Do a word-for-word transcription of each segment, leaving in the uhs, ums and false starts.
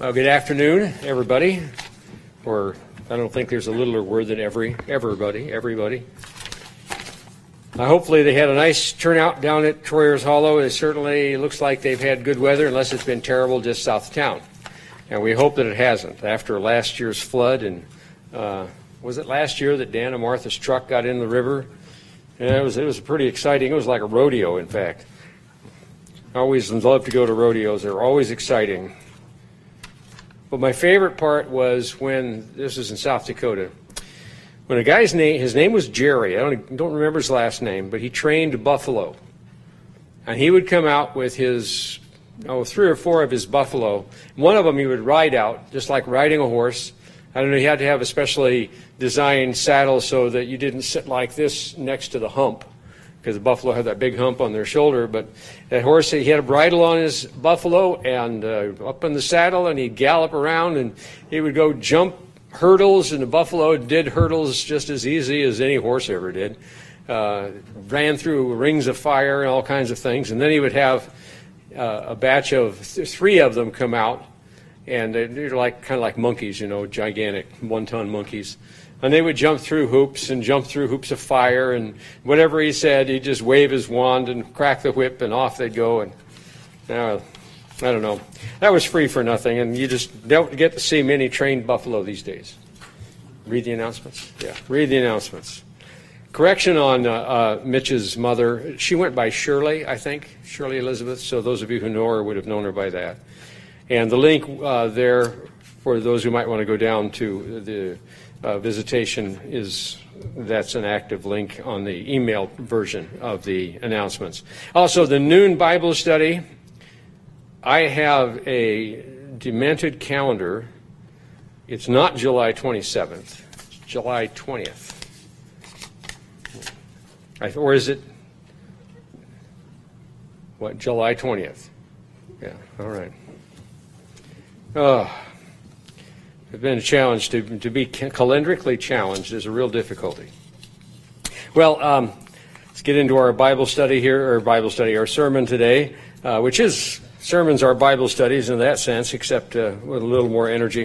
Well, good afternoon, everybody. Or I don't think there's a littler word than every, everybody, everybody. Uh, hopefully they had a nice turnout down at Troyer's Hollow. It certainly looks like they've had good weather, unless it's been terrible just south of town. And we hope that it hasn't. After last year's flood, and uh, was it last year that Dan and Martha's truck got in the river? And it was, it was pretty exciting. It was like a rodeo, in fact. I always love to go to rodeos. They're always exciting. But my favorite part was when, this is in South Dakota, when a guy's name, his name was Jerry. I don't, don't remember his last name, but he trained buffalo. And he would come out with his, oh, three or four of his buffalo. One of them he would ride out, just like riding a horse. I don't know, he had to have a specially designed saddle so that you didn't sit like this next to the hump, because the buffalo had that big hump on their shoulder. But that horse, he had a bridle on his buffalo and uh, up in the saddle, and he'd gallop around, and he would go jump hurdles, and the buffalo did hurdles just as easy as any horse ever did. Uh, ran through rings of fire and all kinds of things. And then he would have uh, a batch of th- three of them come out, and they're like kind of like monkeys, you know, gigantic one-ton monkeys. And they would jump through hoops and jump through hoops of fire, and whatever he said, he'd just wave his wand and crack the whip, and off they'd go. And uh, I don't know. That was free for nothing, and you just don't get to see many trained buffalo these days. Read the announcements? Yeah, read the announcements. Correction on uh, uh, Mitch's mother. She went by Shirley, I think, Shirley Elizabeth, so those of you who know her would have known her by that. And the link uh, there, for those who might want to go down to the Uh, visitation, is that's an active link on the email version of the announcements. Also, the noon Bible study. I have a demented calendar. It's not July twenty-seventh. It's July twentieth. I, or is it, what, July twentieth? Yeah, all right. Oh. It's been a challenge to, to be calendrically challenged is a real difficulty. Well, um, let's get into our Bible study here, or Bible study, our sermon today, uh, which is, sermons are Bible studies in that sense, except uh, with a little more energy.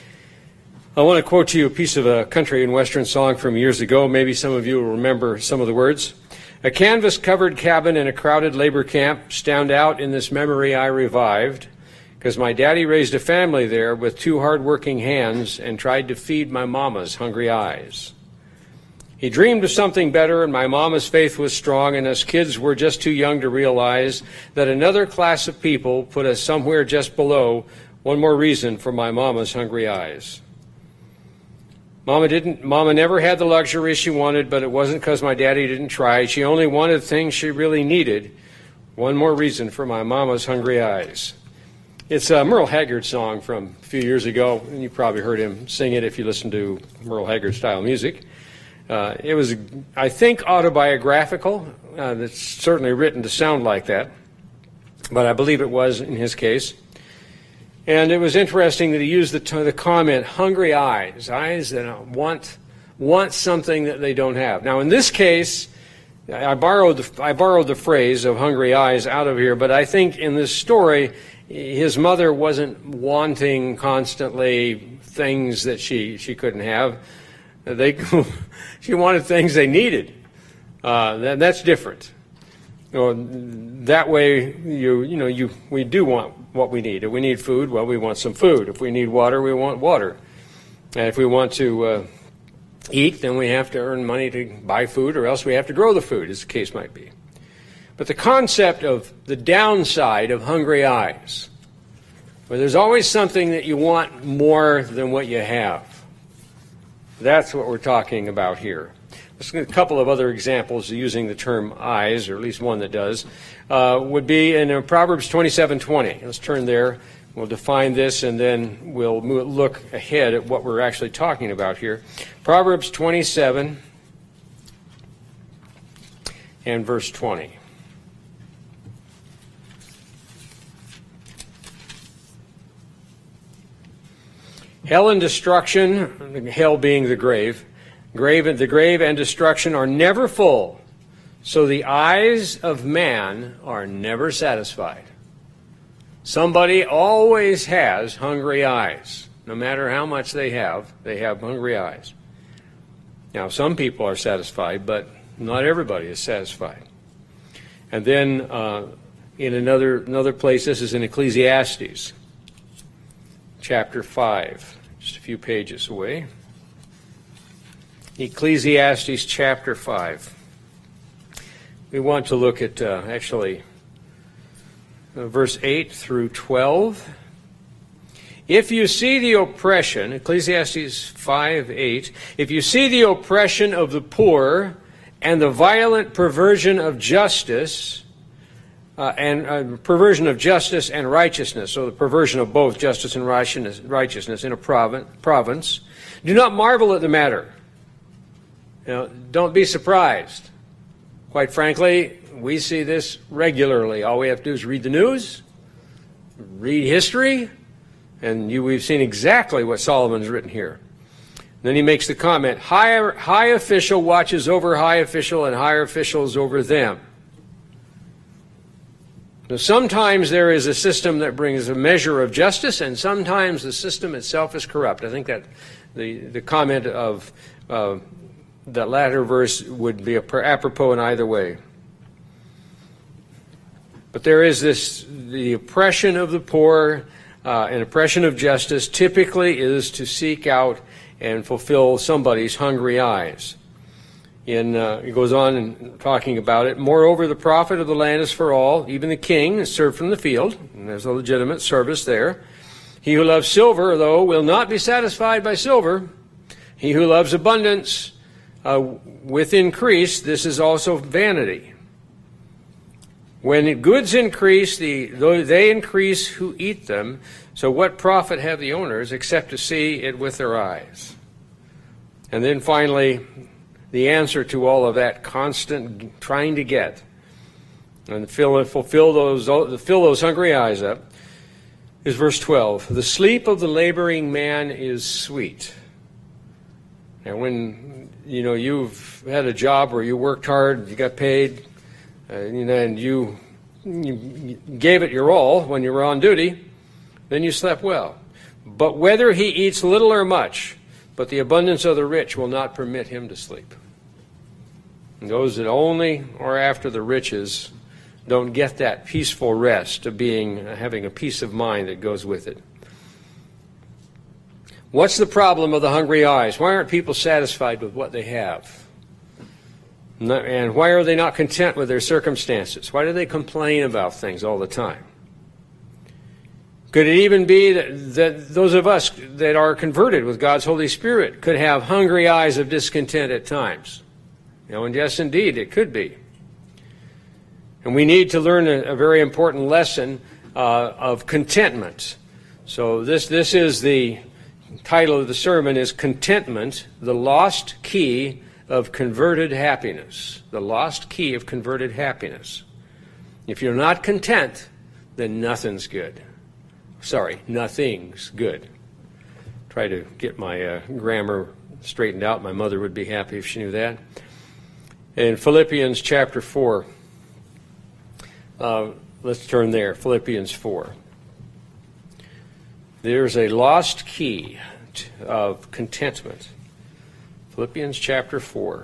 I want to quote to you a piece of a country and western song from years ago. Maybe some of you will remember some of the words. A canvas-covered cabin in a crowded labor camp stand out in this memory I revived, because my daddy raised a family there with two hard-working hands and tried to feed my mama's hungry eyes. He dreamed of something better, and my mama's faith was strong, and us kids were just too young to realize that another class of people put us somewhere just below. One more reason for my mama's hungry eyes. Mama didn't. Mama never had the luxury she wanted, but it wasn't because my daddy didn't try. She only wanted things she really needed. One more reason for my mama's hungry eyes. It's a Merle Haggard song from a few years ago, and you probably heard him sing it if you listen to Merle Haggard-style music. Uh, it was, I think, autobiographical. Uh, it's certainly written to sound like that, but I believe it was in his case. And it was interesting that he used the, t- the comment, hungry eyes, eyes that want, want something that they don't have. Now, in this case, I borrowed the, I borrowed the phrase of hungry eyes out of here, but I think in this story, his mother wasn't wanting constantly things that she, she couldn't have. They, she wanted things they needed. Uh, that, that's different. You know, that way, you you know, you we do want what we need. If we need food, well, we want some food. If we need water, we want water. And if we want to uh, eat, then we have to earn money to buy food, or else we have to grow the food, as the case might be. But the concept of the downside of hungry eyes, where there's always something that you want more than what you have, that's what we're talking about here. Let's get a couple of other examples using the term eyes, or at least one that does, uh, would be in uh, Proverbs twenty-seven twenty. Let's turn there. We'll define this, and then we'll move, look ahead at what we're actually talking about here. Proverbs twenty-seven and verse twenty. Hell and destruction, hell being the grave, grave, the grave and destruction are never full, so the eyes of man are never satisfied. Somebody always has hungry eyes. No matter how much they have, they have hungry eyes. Now, some people are satisfied, but not everybody is satisfied. And then uh, in another, another place, this is in Ecclesiastes, chapter five, just a few pages away. Ecclesiastes chapter five. We want to look at uh, actually uh, verse eight through twelve. If you see the oppression, Ecclesiastes five eight, if you see the oppression of the poor and the violent perversion of justice, uh, and uh, perversion of justice and righteousness, so the perversion of both justice and righteousness in a province, do not marvel at the matter. You know, don't be surprised. Quite frankly, we see this regularly. All we have to do is read the news, read history, and you, we've seen exactly what Solomon's written here. Then he makes the comment, high, high official watches over high official and higher officials over them. Now, sometimes there is a system that brings a measure of justice, and sometimes the system itself is corrupt. I think that the, the comment of uh, that latter verse would be apropos in either way. But there is this, the oppression of the poor uh, and oppression of justice typically is to seek out and fulfill somebody's hungry eyes. In, uh, it goes on in talking about it. Moreover, the profit of the land is for all. Even the king is served from the field, and there's a legitimate service there. He who loves silver, though, will not be satisfied by silver. He who loves abundance uh, with increase, this is also vanity. When goods increase, the, they increase who eat them. So what profit have the owners except to see it with their eyes? And then finally, the answer to all of that constant trying to get and fill, fulfill those, fill those hungry eyes up is verse twelve. The sleep of the laboring man is sweet. And when you know you've had a job where you worked hard, you got paid, uh, you know, and you, you gave it your all when you were on duty, then you slept well. But whether he eats little or much, but the abundance of the rich will not permit him to sleep. And those that only are after the riches don't get that peaceful rest of being, having a peace of mind that goes with it. What's the problem of the hungry eyes? Why aren't people satisfied with what they have? And why are they not content with their circumstances? Why do they complain about things all the time? Could it even be that, that those of us that are converted with God's Holy Spirit could have hungry eyes of discontent at times? You know, and yes, indeed, it could be. And we need to learn a, a very important lesson uh, of contentment. So this, this is the title of the sermon is Contentment, the Lost Key of Converted Happiness. The lost key of converted happiness. If you're not content, then nothing's good. Sorry, nothing's good. Try to get my uh, grammar straightened out. My mother would be happy if she knew that. In Philippians chapter four, uh, let's turn there, Philippians four. There's a lost key of contentment. Philippians chapter four.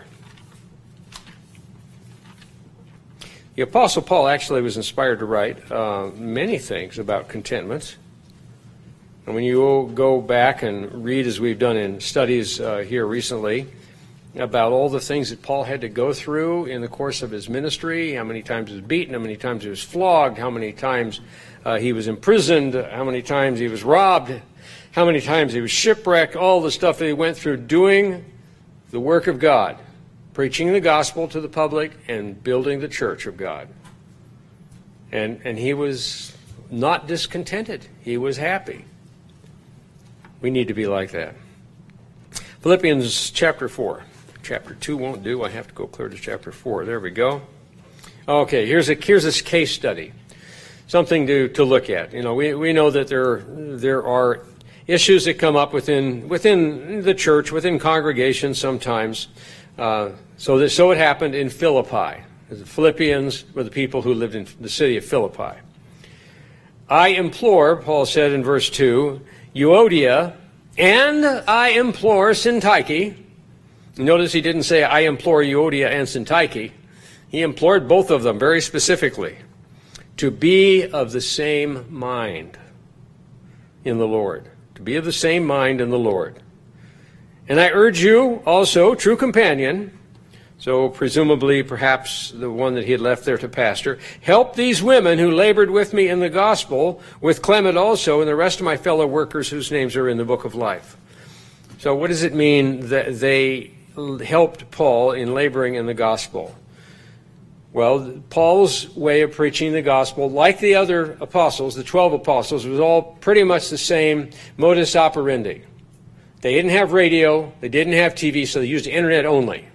The Apostle Paul actually was inspired to write uh, many things about contentment. And when you go back and read, as we've done in studies uh, here recently, about all the things that Paul had to go through in the course of his ministry, how many times he was beaten, how many times he was flogged, how many times uh, he was imprisoned, how many times he was robbed, how many times he was shipwrecked, all the stuff that he went through doing the work of God, preaching the gospel to the public and building the church of God. And, and he was not discontented. He was happy. We need to be like that. Philippians chapter four. Chapter two won't do. I have to go clear to chapter four. There we go. Okay, here's a here's this case study. Something to, to look at. You know, we, we know that there there are issues that come up within within the church, within congregations sometimes. Uh, so that so it happened in Philippi. The Philippians were the people who lived in the city of Philippi. I implore, Paul said in verse two, Euodia, and I implore Syntyche. Notice he didn't say, I implore Euodia and Syntyche. He implored both of them very specifically to be of the same mind in the Lord. To be of the same mind in the Lord. And I urge you also, true companion, so presumably perhaps the one that he had left there to pastor, help these women who labored with me in the gospel, with Clement also, and the rest of my fellow workers whose names are in the book of life. So what does it mean that they helped Paul in laboring in the gospel? Well, Paul's way of preaching the gospel, like the other apostles, the twelve apostles, was all pretty much the same modus operandi. They didn't have radio, they didn't have T V, so they used the internet only.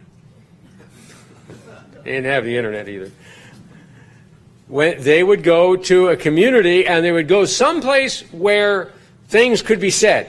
They didn't have the internet either. When they would go to a community and they would go someplace where things could be said.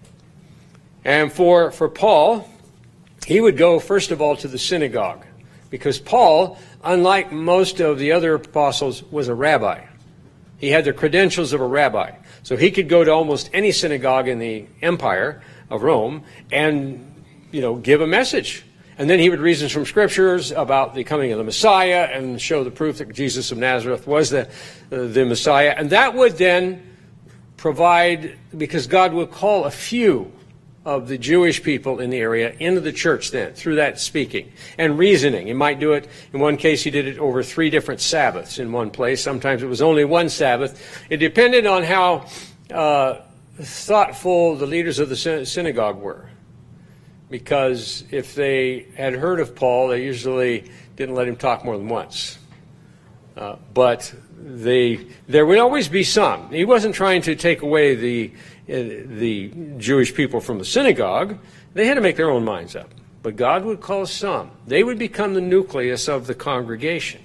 And for, for Paul, he would go first of all to the synagogue. Because Paul, unlike most of the other apostles, was a rabbi. He had the credentials of a rabbi. So he could go to almost any synagogue in the empire of Rome and, you know, give a message. And then he would reason from scriptures about the coming of the Messiah and show the proof that Jesus of Nazareth was the, uh, the Messiah. And that would then provide, because God would call a few of the Jewish people in the area into the church then, through that speaking and reasoning. He might do it, in one case he did it over three different Sabbaths in one place. Sometimes it was only one Sabbath. It depended on how uh, thoughtful the leaders of the synagogue were. Because if they had heard of Paul, they usually didn't let him talk more than once. Uh, but they, there would always be some. He wasn't trying to take away the the Jewish people from the synagogue. They had to make their own minds up. But God would call some. They would become the nucleus of the congregation.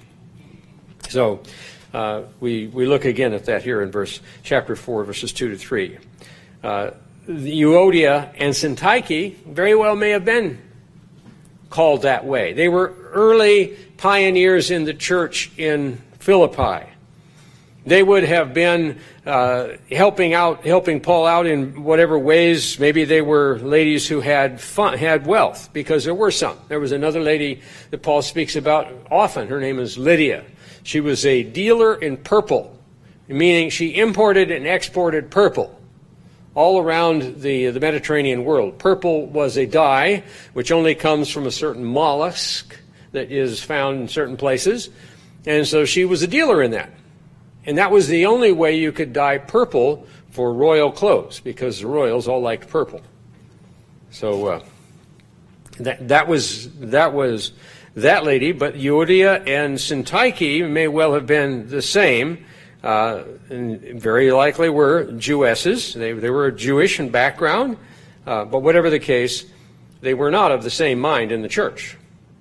So uh, we we look again at that here in verse chapter four, verses two to three. Uh, Euodia and Syntyche very well may have been called that way. They were early pioneers in the church in Philippi. They would have been uh, helping out, helping Paul out in whatever ways. Maybe they were ladies who had fun, had wealth, because there were some. There was another lady that Paul speaks about often. Her name is Lydia. She was a dealer in purple, meaning she imported and exported purple all around the, the Mediterranean world. Purple was a dye which only comes from a certain mollusk that is found in certain places. And so she was a dealer in that. And that was the only way you could dye purple for royal clothes, because the royals all liked purple. So uh, that that was that was that lady. But Euodia and Syntyche may well have been the same. Uh, and very likely were Jewesses. They they were Jewish in background. Uh, but whatever the case, they were not of the same mind in the church.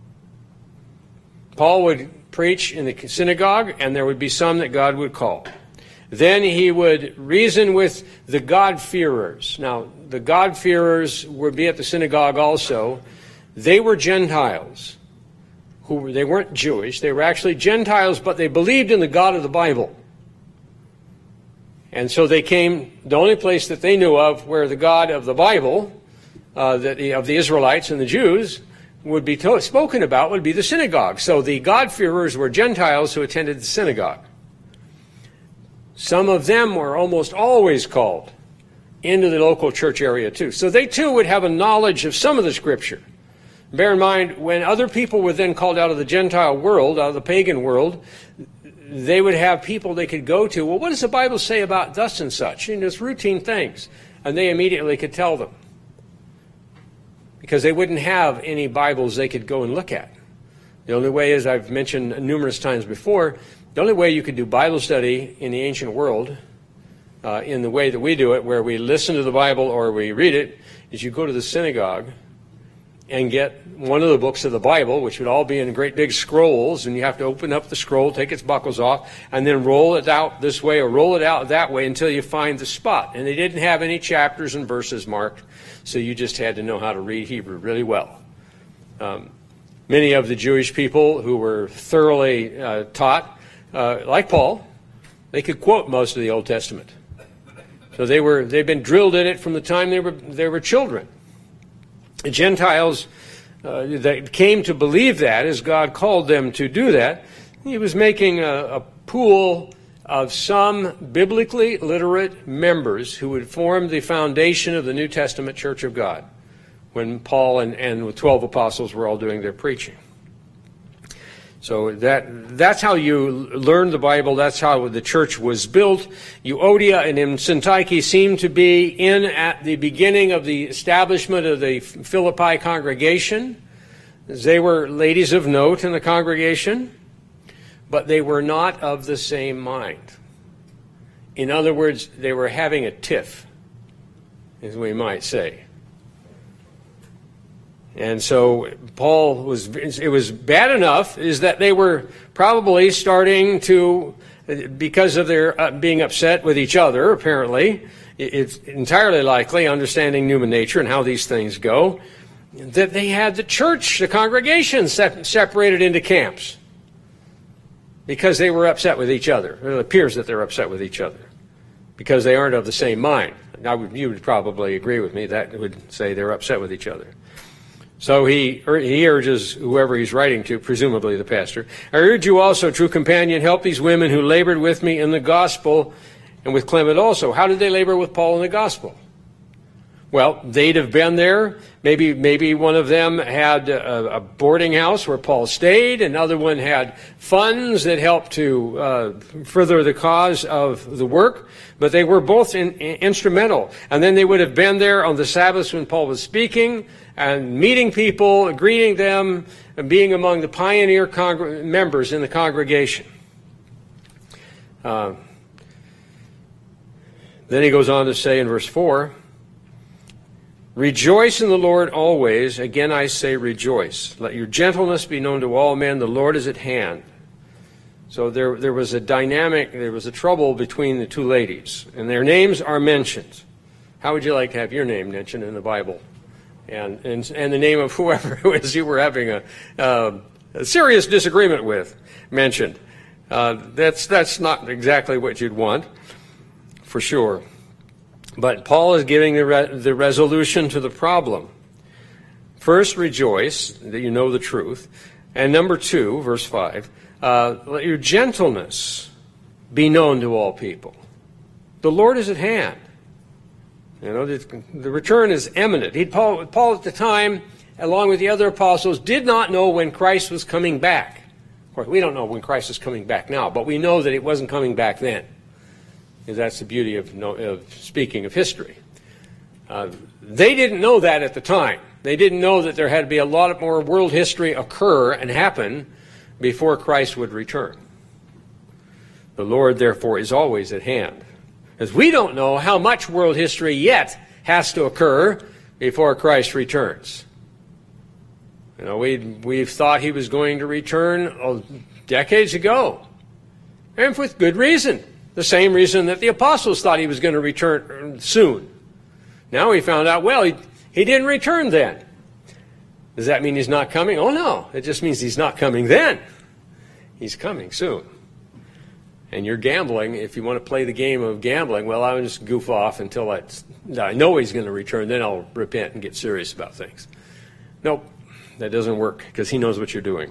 Paul would preach in the synagogue, and there would be some that God would call. Then he would reason with the God-fearers. Now, the God-fearers would be at the synagogue also. They were Gentiles. Who they weren't Jewish. They were actually Gentiles, but they believed in the God of the Bible. And so they came, the only place that they knew of where the God of the Bible, uh, that the, of the Israelites and the Jews, would be to- spoken about would be the synagogue. So the God-fearers were Gentiles who attended the synagogue. Some of them were almost always called into the local church area too. So they too would have a knowledge of some of the Scripture. Bear in mind, when other people were then called out of the Gentile world, out of the pagan world, they would have people they could go to. Well, what does the Bible say about thus and such? And it's routine things. And they immediately could tell them. Because they wouldn't have any Bibles they could go and look at. The only way, as I've mentioned numerous times before, the only way you could do Bible study in the ancient world, uh, in the way that we do it, where we listen to the Bible or we read it, is you go to the synagogue and get one of the books of the Bible, which would all be in great big scrolls, and you have to open up the scroll, take its buckles off, and then roll it out this way or roll it out that way until you find the spot. And they didn't have any chapters and verses marked, so you just had to know how to read Hebrew really well. Um, many of the Jewish people who were thoroughly uh, taught, uh, like Paul, They could quote most of the Old Testament. So they were, they've been drilled in it from the time they were, they were children. The Gentiles uh, that came to believe that, as God called them to do that, he was making a, a pool of some biblically literate members who would form the foundation of the New Testament Church of God when Paul and, and the twelve apostles were all doing their preaching. So that that's how you learn the Bible. That's how the church was built. Euodia and Syntyche seem to be in at the beginning of the establishment of the Philippi congregation. They were ladies of note in the congregation, but they were not of the same mind. In other words, they were having a tiff, as we might say. And so Paul was, it was bad enough is that they were probably starting to, because of their uh, being upset with each other, apparently, it's entirely likely, understanding human nature and how these things go, that they had the church, the congregation se- separated into camps because they were upset with each other. It appears that they're upset with each other because they aren't of the same mind. Now, you would probably agree with me. That would say they're upset with each other. So he he urges whoever he's writing to, presumably the pastor, I urge you also, true companion, help these women who labored with me in the gospel and with Clement also. How did they labor with Paul in the gospel? Well, they'd have been there. Maybe maybe one of them had a, a boarding house where Paul stayed. Another one had funds that helped to uh, further the cause of the work. But they were both in, in, instrumental. And then they would have been there on the Sabbaths when Paul was speaking and meeting people, greeting them, and being among the pioneer congr- members in the congregation. Uh, then he goes on to say in verse four, rejoice in the Lord always. Again I say rejoice. Let your gentleness be known to all men. The Lord is at hand. So there, there was a dynamic, there was a trouble between the two ladies. And their names are mentioned. How would you like to have your name mentioned in the Bible? And and, and the name of whoever it was you were having a, uh, a serious disagreement with mentioned. Uh, that's, that's not exactly what you'd want, for sure. But Paul is giving the, re- the resolution to the problem. First, rejoice that you know the truth. And number two, verse five, uh, let your gentleness be known to all people. The Lord is at hand. You know, the, the return is imminent. He, Paul, Paul at the time, along with the other apostles, did not know when Christ was coming back. Of course, we don't know when Christ is coming back now, but we know that it wasn't coming back then. Because that's the beauty of, of speaking of history. Uh, they didn't know that at the time. They didn't know that there had to be a lot more world history occur and happen before Christ would return. The Lord, therefore, is always at hand. As we don't know how much world history yet has to occur before Christ returns. You know, we we've thought he was going to return oh, decades ago, and with good reason. The same reason that the apostles thought he was going to return soon. Now we found out, well, he, he didn't return then. Does that mean he's not coming? Oh, no. It just means he's not coming then. He's coming soon. And you're gambling. If you want to play the game of gambling, well, I'll just goof off until I, I know he's going to return. Then I'll repent and get serious about things. Nope, that doesn't work because he knows what you're doing.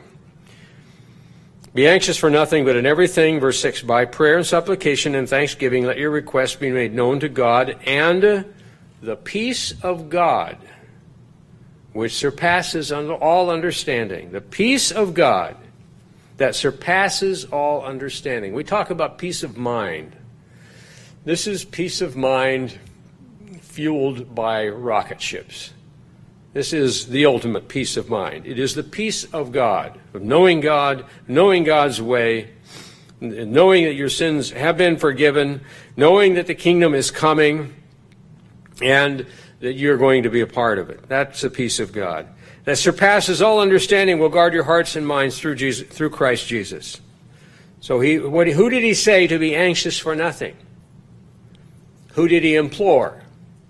Be anxious for nothing, but in everything, verse six, by prayer and supplication and thanksgiving, let your requests be made known to God, and the peace of God, which surpasses all understanding, the peace of God that surpasses all understanding. We talk about peace of mind. This is peace of mind fueled by rocket ships. This is the ultimate peace of mind. It is the peace of God, of knowing God, knowing God's way, knowing that your sins have been forgiven, knowing that the kingdom is coming, and that you're going to be a part of it. That's the peace of God. That surpasses all understanding will guard your hearts and minds through Jesus, through Christ Jesus. So he, what, who did he say to be anxious for nothing? Who did he implore?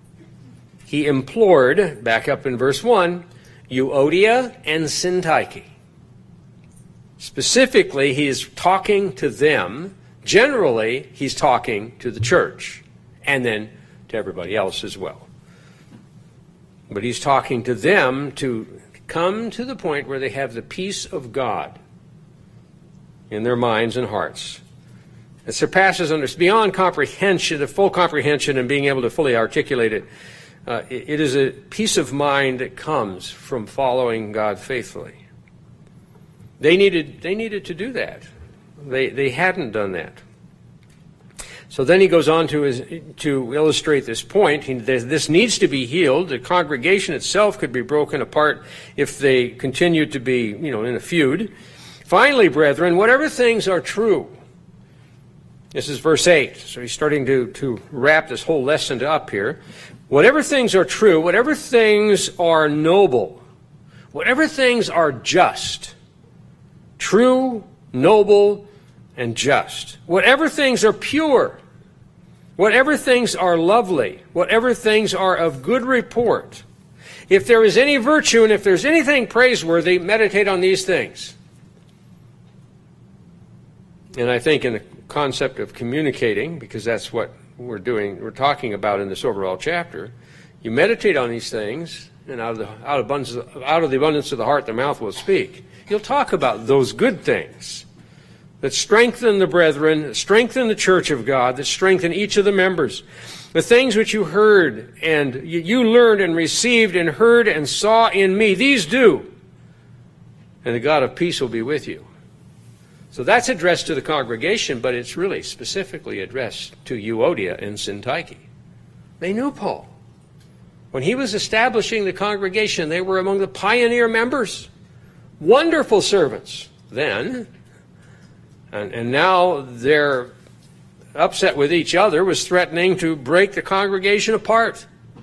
He implored, back up in verse one, Euodia and Syntyche. Specifically, he is talking to them Generally, he's talking to the church and then to everybody else as well. But he's talking to them to come to the point where they have the peace of God in their minds and hearts. It surpasses under, beyond comprehension, the full comprehension and being able to fully articulate it. Uh, it, it is a peace of mind that comes from following God faithfully. They needed, they needed to do that. They, they hadn't done that. So then he goes on to, his, to illustrate this point. He, this needs to be healed. The congregation itself could be broken apart if they continued to be, you know, in a feud. Finally, brethren, whatever things are true. This is verse eight. So he's starting to, to wrap this whole lesson up here. Whatever things are true, whatever things are noble, whatever things are just, true, noble, and just. Whatever things are pure, whatever things are lovely, whatever things are of good report. If there is any virtue and if there's anything praiseworthy, meditate on these things. And I think in the concept of communicating, because that's what we're doing, we're talking about in this overall chapter, you meditate on these things, and out of the out of abundance, out of the abundance of the heart, the mouth will speak. You'll talk about those good things that strengthen the brethren, that strengthen the church of God, that strengthen each of the members. The things which you heard and you, you learned and received and heard and saw in me, these do, and the God of peace will be with you. So that's addressed to the congregation, but it's really specifically addressed to Euodia and Syntyche. They knew Paul. When he was establishing the congregation, they were among the pioneer members. Wonderful servants then. And, and now their upset with each other was threatening to break the congregation apart.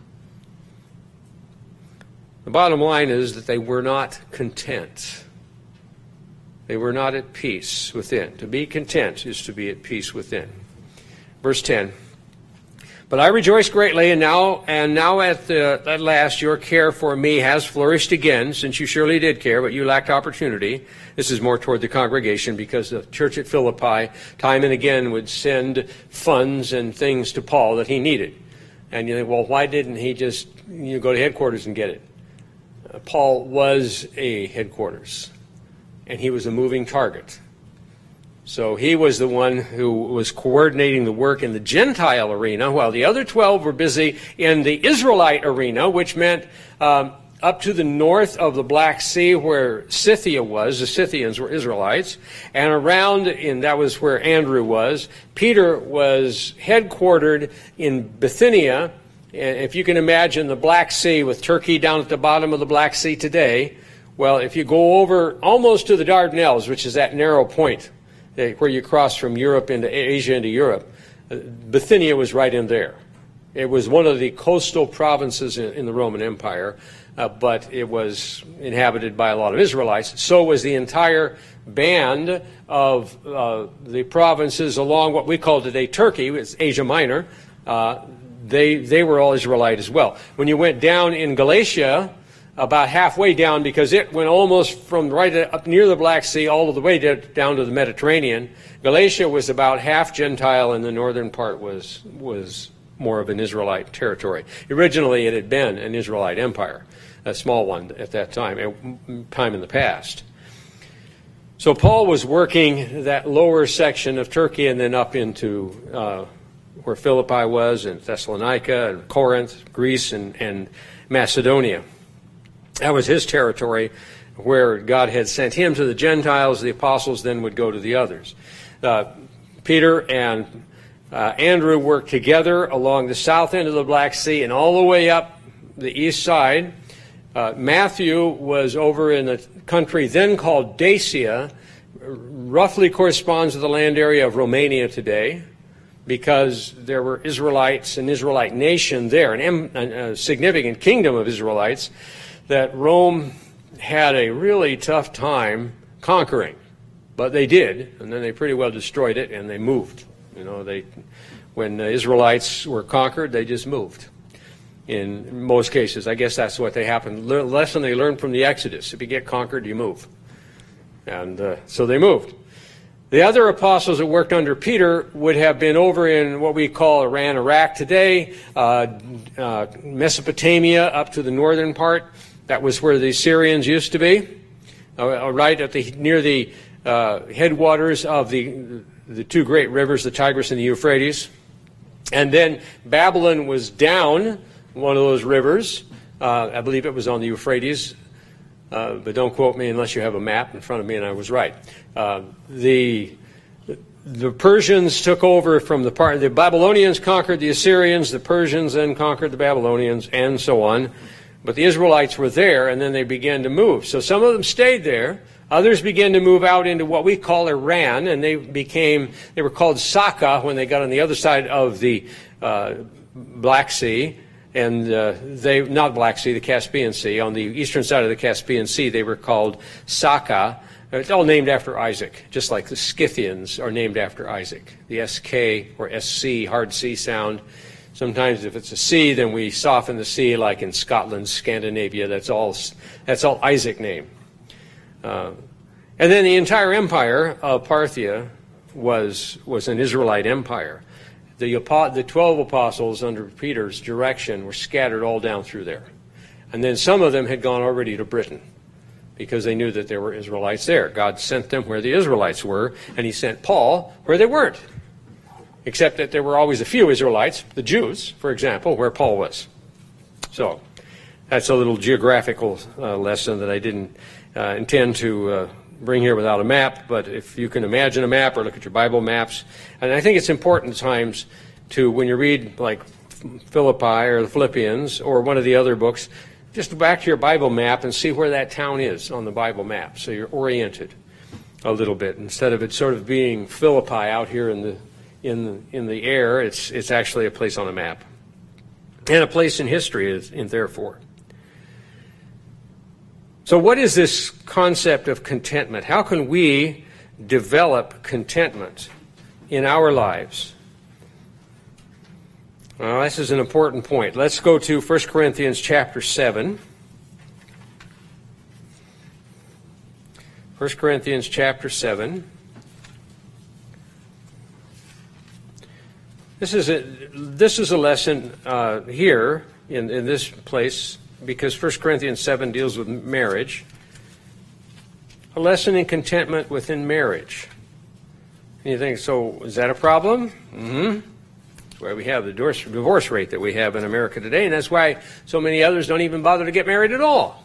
The bottom line is that they were not content. They were not at peace within. To be content is to be at peace within. Verse ten. But I rejoice greatly, and now and now at, the, at last your care for me has flourished again, since you surely did care, but you lacked opportunity. This is more toward the congregation, because the church at Philippi time and again would send funds and things to Paul that he needed. And you think, well, why didn't he just you know, go to headquarters and get it? Uh, Paul was a headquarters, and he was a moving target. So he was the one who was coordinating the work in the Gentile arena, while the other twelve were busy in the Israelite arena, which meant um, up to the north of the Black Sea where Scythia was. The Scythians were Israelites. And around, and that was where Andrew was. Peter was headquartered in Bithynia. And if you can imagine the Black Sea with Turkey down at the bottom of the Black Sea today, well, if you go over almost to the Dardanelles, which is that narrow point where you cross from Europe into Asia into Europe, Bithynia was right in there. It was one of the coastal provinces in, in the Roman Empire, uh, but it was inhabited by a lot of Israelites. So was the entire band of uh, the provinces along what we call today Turkey, it's Asia Minor. Uh, they, they were all Israelite as well. When you went down in Galatia, about halfway down, because it went almost from right up near the Black Sea all the way down to the Mediterranean. Galatia was about half Gentile, and the northern part was was more of an Israelite territory. Originally, it had been an Israelite empire, a small one at that time, a time in the past. So Paul was working that lower section of Turkey and then up into uh, where Philippi was, and Thessalonica, and Corinth, Greece, and, and Macedonia. That was his territory where God had sent him to the Gentiles. The apostles then would go to the others. Uh, Peter and uh, Andrew worked together along the south end of the Black Sea and all the way up the east side. Uh, Matthew was over in the country then called Dacia, roughly corresponds to the land area of Romania today, because there were Israelites, an Israelite nation there, an, a significant kingdom of Israelites that Rome had a really tough time conquering. But they did, and then they pretty well destroyed it, and they moved. You know, they, when the Israelites were conquered, they just moved. In most cases, I guess that's what they happened. Le- lesson they learned from the Exodus: if you get conquered, you move. And uh, so they moved. The other apostles that worked under Peter would have been over in what we call Iran, Iraq today, uh, uh, Mesopotamia up to the northern part. That was where the Syrians used to be, uh, right at the near the uh, headwaters of the the two great rivers, the Tigris and the Euphrates. And then Babylon was down one of those rivers. Uh, I believe it was on the Euphrates. Uh, but don't quote me unless you have a map in front of me, and I was right. Uh, the the Persians took over from the part. The Babylonians conquered the Assyrians. The Persians then conquered the Babylonians, and so on. But the Israelites were there, and then they began to move. So some of them stayed there. Others began to move out into what we call Iran, and they became. They were called Saka when they got on the other side of the uh, Black Sea. And uh, they, not Black Sea, the Caspian Sea. On the eastern side of the Caspian Sea, they were called Saka. It's all named after Isaac, just like the Scythians are named after Isaac. The S K or S C, hard C sound. Sometimes if it's a C, then we soften the C, like in Scotland, Scandinavia. That's all, that's all Isaac name. Uh, and then the entire empire of Parthia was, was an Israelite empire. The, the twelve apostles under Peter's direction were scattered all down through there. And then some of them had gone already to Britain because they knew that there were Israelites there. God sent them where the Israelites were, and he sent Paul where they weren't. Except that there were always a few Israelites, the Jews, for example, where Paul was. So that's a little geographical uh, lesson that I didn't uh, intend to uh, bring here without a map, but if you can imagine a map or look at your Bible maps, and I think it's important at times to, when you read like Philippi or the Philippians or one of the other books, just go back to your Bible map and see where that town is on the Bible map, so you're oriented a little bit. Instead of it sort of being Philippi out here in the in the, in the air, it's it's actually a place on a map and a place in history, is in therefore. So what is this concept of contentment? How can we develop contentment in our lives? Well, this is an important point. Let's go to First Corinthians chapter seven. First Corinthians chapter seven. This is a, this is a lesson uh, here in, in this place, because First Corinthians seven deals with marriage. A lesson in contentment within marriage. And you think, so is that a problem? Mm-hmm. That's why we have the divorce, divorce rate that we have in America today, and that's why so many others don't even bother to get married at all.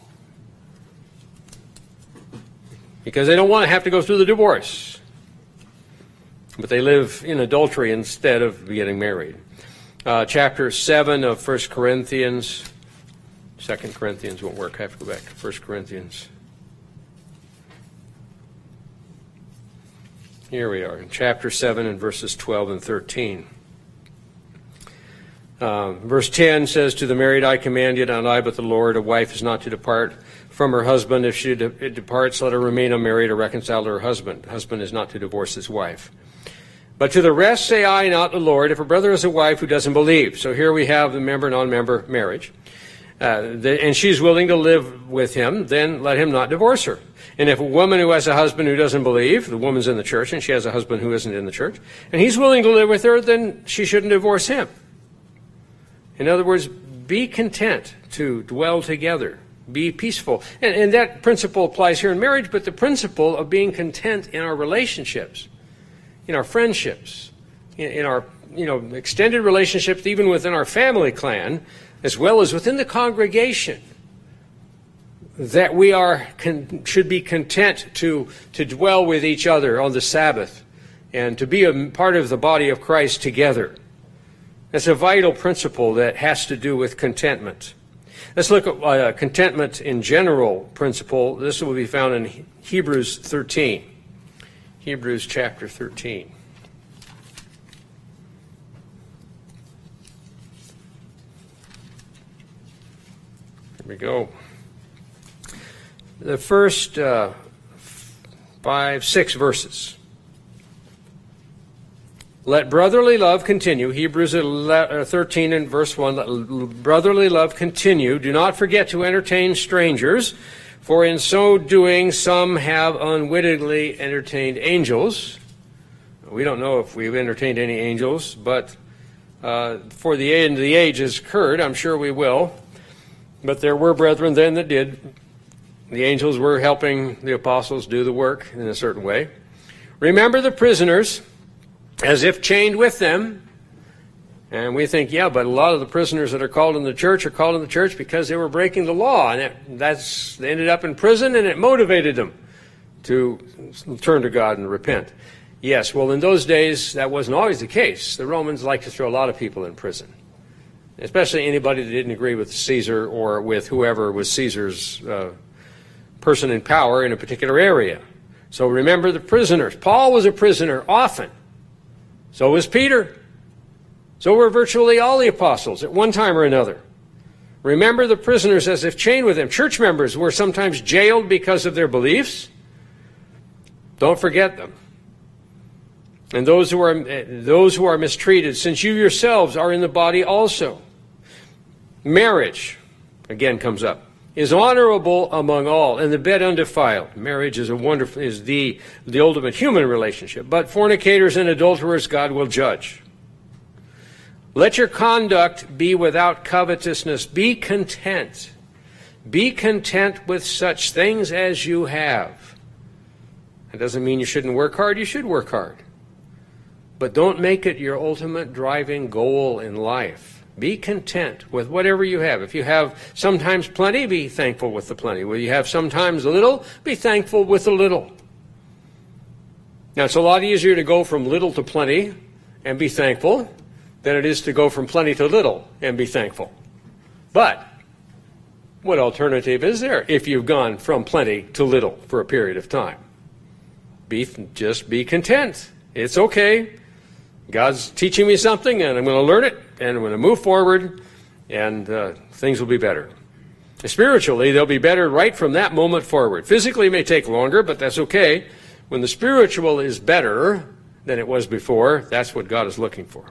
Because they don't want to have to go through the divorce. But they live in adultery instead of getting married. Uh, chapter seven of First Corinthians. Second Corinthians won't work. I have to go back to First Corinthians. Here we are in chapter seven and verses twelve and thirteen. Uh, verse ten says, "To the married I command you, not I but the Lord, a wife is not to depart from her husband. If she de- departs, let her remain unmarried or reconciled to her husband. Husband is not to divorce his wife. But to the rest say I, not the Lord, if a brother has a wife who doesn't believe." So here we have the member, non-member marriage. Uh, the, and she's willing to live with him, then let him not divorce her. And if a woman who has a husband who doesn't believe, the woman's in the church and she has a husband who isn't in the church, and he's willing to live with her, then she shouldn't divorce him. In other words, be content to dwell together. Be peaceful. And, and that principle applies here in marriage, but the principle of being content in our relationships, in our friendships, in, in our you know extended relationships, even within our family clan, as well as within the congregation, that we are con- should be content to, to dwell with each other on the Sabbath and to be a part of the body of Christ together. That's a vital principle that has to do with contentment. Let's look at uh, contentment in general principle. This will be found in Hebrews thirteen. Hebrews chapter thirteen. Here we go. The first uh, five, six verses. Let brotherly love continue. Hebrews thirteen and verse one. Let brotherly love continue. Do not forget to entertain strangers, for in so doing some have unwittingly entertained angels. We don't know if we've entertained any angels, but uh, for the end of the age has occurred, I'm sure we will. But there were brethren then that did. The angels were helping the apostles do the work in a certain way. Remember the prisoners as if chained with them. And we think, yeah, but a lot of the prisoners that are called in the church are called in the church because they were breaking the law. And it, that's they ended up in prison, and it motivated them to turn to God and repent. Yes, well, in those days, that wasn't always the case. The Romans liked to throw a lot of people in prison, especially anybody that didn't agree with Caesar or with whoever was Caesar's uh, person in power in a particular area. So remember the prisoners. Paul was a prisoner often. So was Peter. So were virtually all the apostles at one time or another. Remember the prisoners as if chained with them. Church members were sometimes jailed because of their beliefs. Don't forget them. And those who are those who are mistreated, since you yourselves are in the body also. Marriage, again, comes up, is honorable among all, and the bed undefiled. Marriage is a wonderful is the the ultimate human relationship. But fornicators and adulterers God will judge. Let your conduct be without covetousness. Be content. Be content with such things as you have. That doesn't mean you shouldn't work hard. You should work hard. But don't make it your ultimate driving goal in life. Be content with whatever you have. If you have sometimes plenty, be thankful with the plenty. When you have sometimes a little, be thankful with the little. Now, it's a lot easier to go from little to plenty and be thankful than it is to go from plenty to little and be thankful. But what alternative is there if you've gone from plenty to little for a period of time? Be, just be content. It's okay. God's teaching me something, and I'm going to learn it, and I'm going to move forward, and uh, things will be better. Spiritually, they'll be better right from that moment forward. Physically, it may take longer, but that's okay. When the spiritual is better than it was before, that's what God is looking for.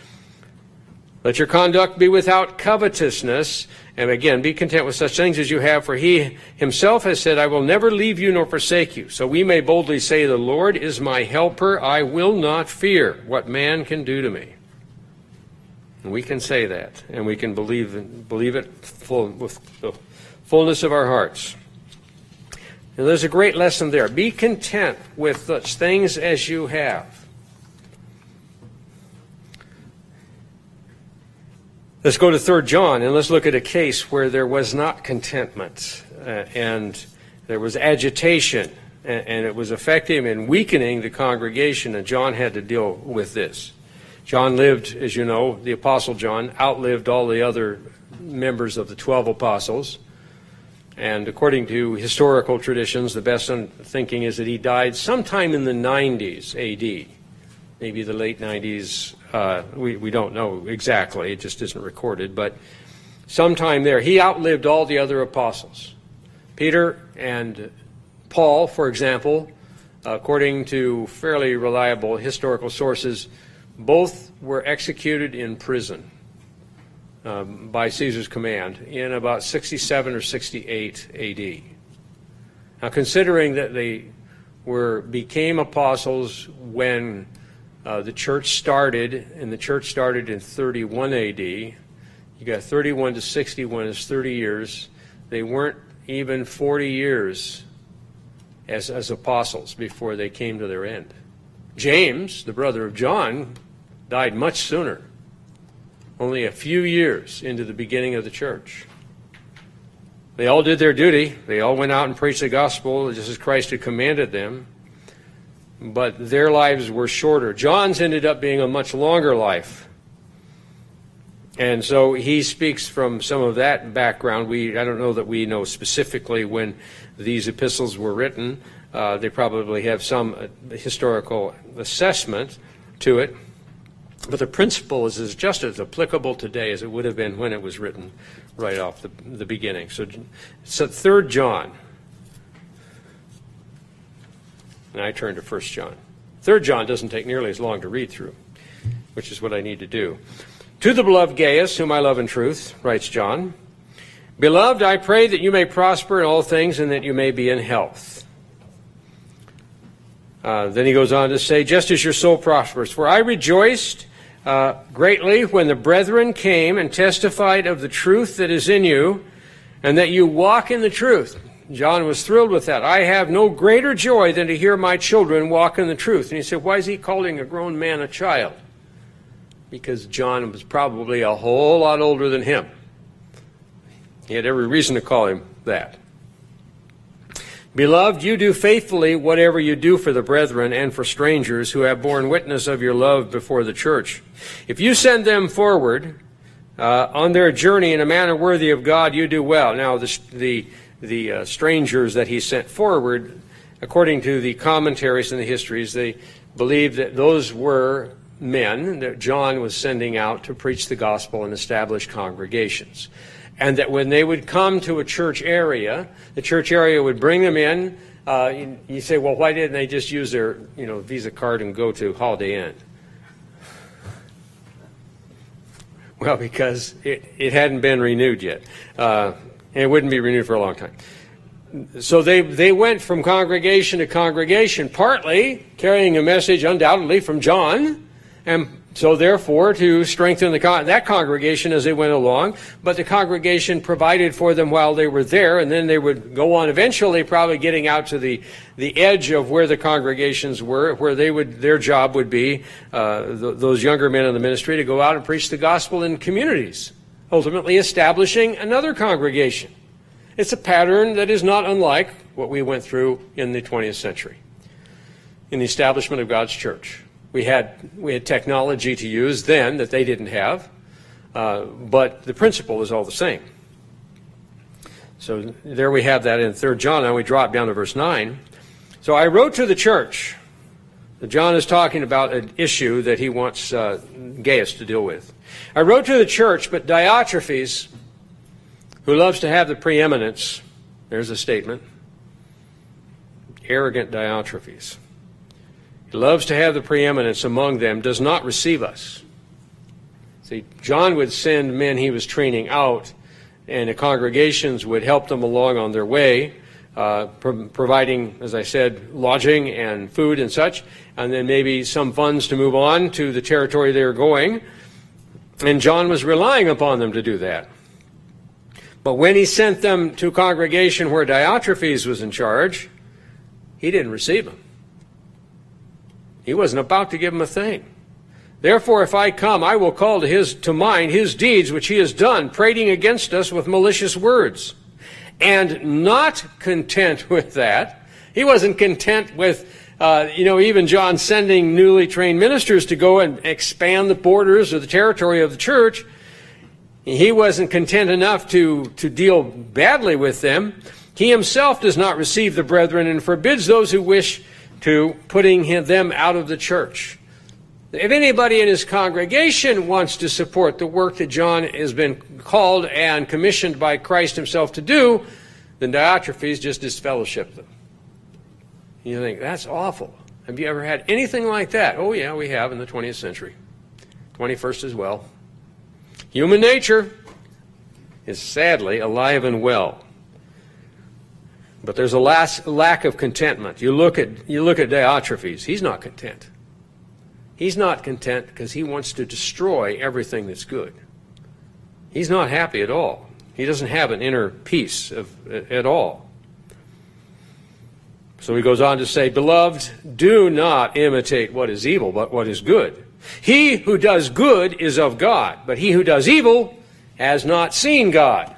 Let your conduct be without covetousness, and again, be content with such things as you have, for he himself has said, I will never leave you nor forsake you. So we may boldly say, the Lord is my helper, I will not fear what man can do to me. And we can say that, and we can believe, believe it full, with the fullness of our hearts. And there's a great lesson there. Be content with such things as you have. Let's go to Third John, and let's look at a case where there was not contentment, uh, and there was agitation, and, and it was effective in weakening the congregation, and John had to deal with this. John lived, as you know, the Apostle John outlived all the other members of the twelve apostles, and according to historical traditions, the best thinking is that he died sometime in the nineties A D, maybe the late nineties. Uh, we, we don't know exactly. It just isn't recorded. But sometime there, he outlived all the other apostles. Peter and Paul, for example, according to fairly reliable historical sources, both were executed in prison um, by Caesar's command in about sixty-seven or sixty-eight A D. Now, considering that they were became apostles when Uh, the church started, and the church started in thirty-one A D. You got thirty-one to sixty-one is thirty years. They weren't even forty years as, as apostles before they came to their end. James, the brother of John, died much sooner, only a few years into the beginning of the church. They all did their duty. They all went out and preached the gospel just as Christ had commanded them. But their lives were shorter. John's ended up being a much longer life. And so he speaks from some of that background. We I don't know that we know specifically when these epistles were written. Uh, they probably have some historical assessment to it. But the principle is, is just as applicable today as it would have been when it was written right off the, the beginning. So, so Third John. And I turn to First John. Third John doesn't take nearly as long to read through, which is what I need to do. To the beloved Gaius, whom I love in truth, writes John, Beloved, I pray that you may prosper in all things and that you may be in health. Uh, then he goes on to say, just as your soul prospers. For I rejoiced uh, greatly when the brethren came and testified of the truth that is in you, and that you walk in the truth. John was thrilled with that. I have no greater joy than to hear my children walk in the truth. And he said, why is he calling a grown man a child? Because John was probably a whole lot older than him. He had every reason to call him that. Beloved, you do faithfully whatever you do for the brethren and for strangers who have borne witness of your love before the church. If you send them forward uh, on their journey in a manner worthy of God, you do well. Now, the, the, the uh, strangers that he sent forward, according to the commentaries and the histories, they believed that those were men that John was sending out to preach the gospel and establish congregations. And that when they would come to a church area, the church area would bring them in. Uh, you, you say, well, why didn't they just use their you know, Visa card and go to Holiday Inn? Well, because it, it hadn't been renewed yet. Uh, and it wouldn't be renewed for a long time. So they, they went from congregation to congregation, partly carrying a message undoubtedly from John, and so therefore to strengthen the con- that congregation as they went along. But the congregation provided for them while they were there, and then they would go on eventually probably getting out to the, the edge of where the congregations were, where they would their job would be, uh, th- those younger men in the ministry, to go out and preach the gospel in communities, ultimately establishing another congregation. It's a pattern that is not unlike what we went through in the twentieth century, in the establishment of God's church. We had we had technology to use then that they didn't have, uh, but the principle is all the same. So there we have that in Third John. Now we drop down to verse nine. So I wrote to the church. John is talking about an issue that he wants uh, Gaius to deal with. I wrote to the church, but Diotrephes, who loves to have the preeminence, there's a statement, arrogant Diotrephes, he loves to have the preeminence among them, does not receive us. See, John would send men he was training out, and the congregations would help them along on their way, uh, pro- providing, as I said, lodging and food and such, and then maybe some funds to move on to the territory they were going. And John was relying upon them to do that. But when he sent them to a congregation where Diotrephes was in charge, he didn't receive them. He wasn't about to give him a thing. Therefore, if I come, I will call to his to mind his deeds which he has done, prating against us with malicious words. And not content with that, he wasn't content with, uh, you know, even John sending newly trained ministers to go and expand the borders of the territory of the church. He wasn't content enough to, to deal badly with them. He himself does not receive the brethren and forbids those who wish to, putting him, them out of the church. If anybody in his congregation wants to support the work that John has been called and commissioned by Christ himself to do, then Diotrephes just disfellowship them. You think, that's awful. Have you ever had anything like that? Oh yeah, we have in the twentieth century. twenty-first as well. Human nature is sadly alive and well. But there's a las- lack of contentment. You look at you look at Diotrephes. He's not content. He's not content because he wants to destroy everything that's good. He's not happy at all. He doesn't have an inner peace of, at all. So he goes on to say, Beloved, do not imitate what is evil, but what is good. He who does good is of God, but he who does evil has not seen God.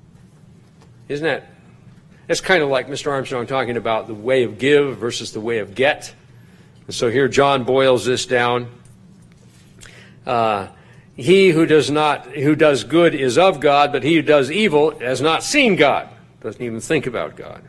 Isn't that? That's kind of like Mister Armstrong talking about the way of give versus the way of get. And so here John boils this down. Uh, he who does not, who does good is of God, but he who does evil has not seen God. Doesn't even think about God.